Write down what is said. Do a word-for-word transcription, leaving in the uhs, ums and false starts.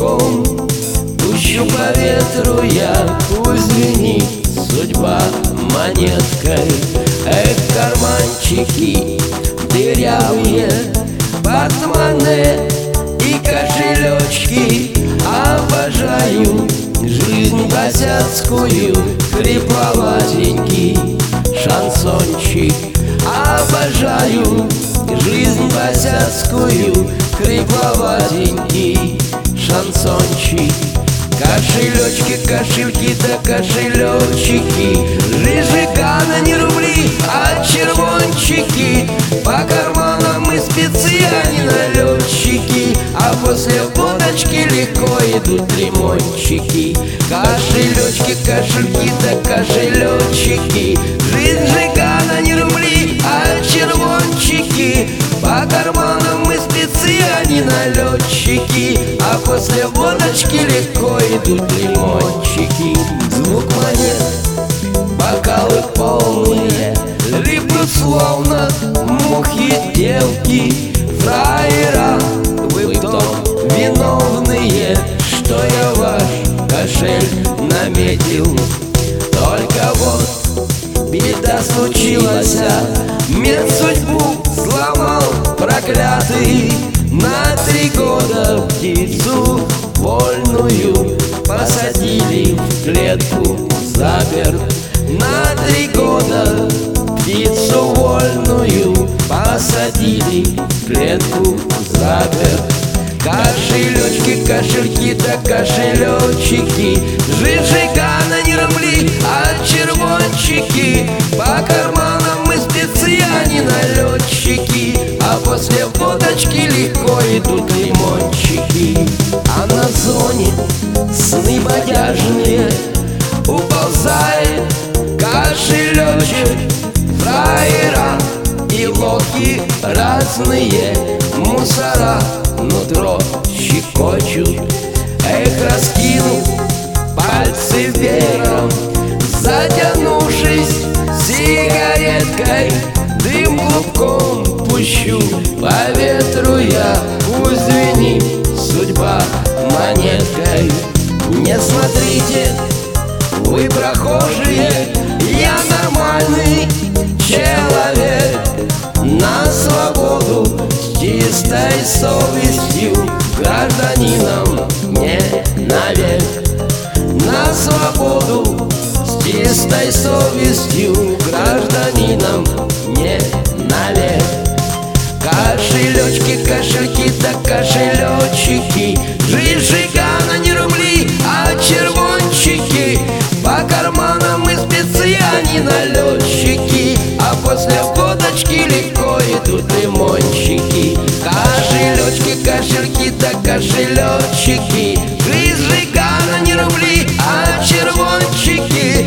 клубком пущу по ветру я, пусть звенит судьба монеткой. Эх, карманчики дырявые, портмоне и кошелечки. Обожаю жизнь босяцкую, хрипловатенький шансончик. Обожаю жизнь босяцкую, хрипловатенький шансончик. Кошелечки, кошельки да кошелечики, жижигана не рубли, а червончики. По карманам и спецы, а не налетчики, а после водочки легко идут лимончики. Кошелечки, кошельки да кошелечики, жижигана не рубли, а червончики. По карманам и спецы, а не налетчики, а после водочки легко идут лимончики. Звук монет, бокалы полные, рыбы словно мухи девки. Фраера, вы в том виновные, что я ваш кошель наметил. Только вот беда случилась, мне судьбу сломал проклятый. На три года птицу вольную посадили в клетку, запер. На три года птицу вольную посадили в клетку, запер. Кошелечки, кошельки да кошелечики, жижигана не рубли, а червончики. По карманам и спецы, а не налетчики, а после водочки легко идут лимончики. А на зоне сны бодяжные, уползает кошелечек. Фраера и лодки разные, мусора нутро щекочут. Эх, раскинув пальцы веером, затянувшись сигареткой, дым клубком пущу по ветру я, пусть звенит судьба монеткой. Не смотрите, вы прохожие, я нормальный человек, на свободу с чистой совестью, гражданином не навек. На свободу с чистой совестью, гражданином не навек. Кошелечки, кошельки да кошелечики, жижигана не рубли, а червончики. По карманам и спецы, а не налетчики, а после водочки легко идут лимончики. Кошелечки, кошельки да кошелечики, жижигана не рубли, а червончики.